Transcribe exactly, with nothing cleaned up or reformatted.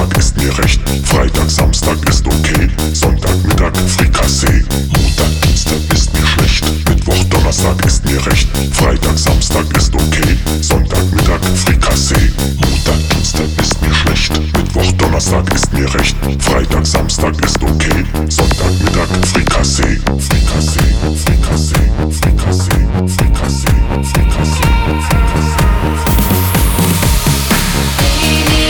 Donnerstag ist mir recht. Freitag, Samstag ist okay. Sonntag, Mittag, Frikassee. Montag, Dienstag ist mir schlecht. Mittwoch, Donnerstag ist mir recht. Freitag, Samstag ist okay. Sonntag, Mittag, Frikassee. Montag, Dienstag ist mir schlecht. Mittwoch, Donnerstag ist mir recht. Freitag, Samstag ist okay. Sonntag, Mittag, Frikassee. Frikassee, Frikassee, Frikassee, Frikassee, Frikassee, Frikassee.